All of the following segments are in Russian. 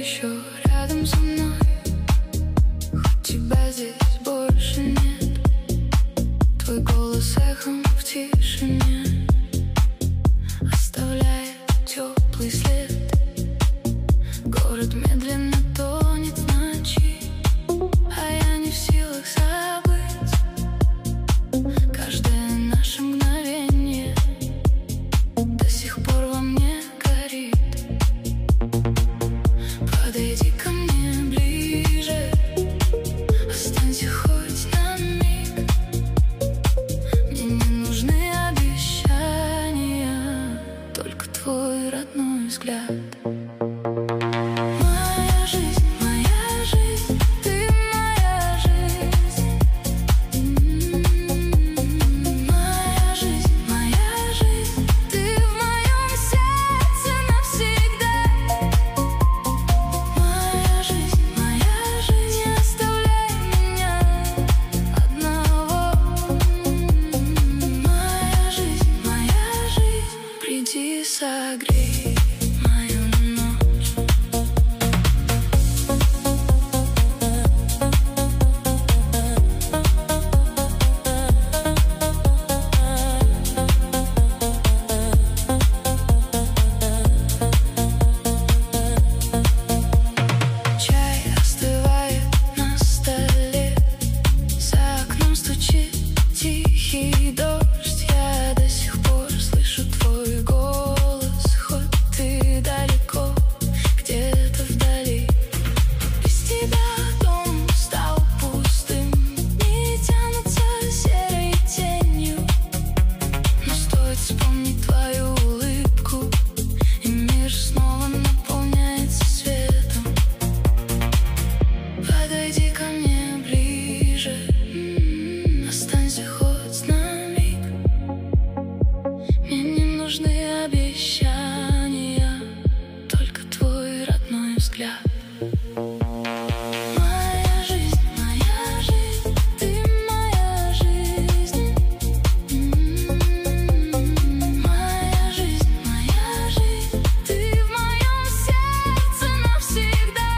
еще рядом со мной, хоть тебя здесь больше нет. Твой голос эхом в тишине оставляет теплый след. Город медленно тонет в ночи, а я не в силах забыть каждое наше мгновение. До сих пор во мне горит. Подойди ко мне ближе, останься хоть на миг. Мне не нужны обещания, только твой родной взгляд. Приди, согрей мою ночь. Чай остывает на столе, за окном стучит тихий дождь. Я до сих пор слышу твой голос, хоть ты далеко, где-то вдали. Без тебя дом стал пустым, дни тянутся серой тенью. Но стоит вспомнить твою улыбку, и мир снова наполняется светом. Подойди ко мне ближе, останься хоть на миг. Мне не нужны обещания, только твой родной взгляд. Моя жизнь, ты моя жизнь. Моя жизнь, ты в моем сердце навсегда.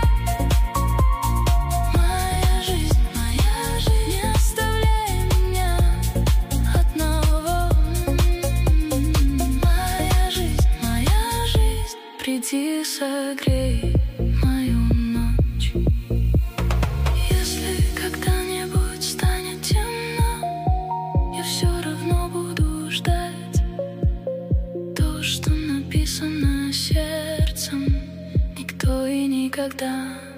Моя жизнь, не оставляй меня одного. Моя жизнь, приди, согрей мою ночь. Если когда-нибудь станет темно, я все равно буду ждать. То, что написано сердцем, никто и никогда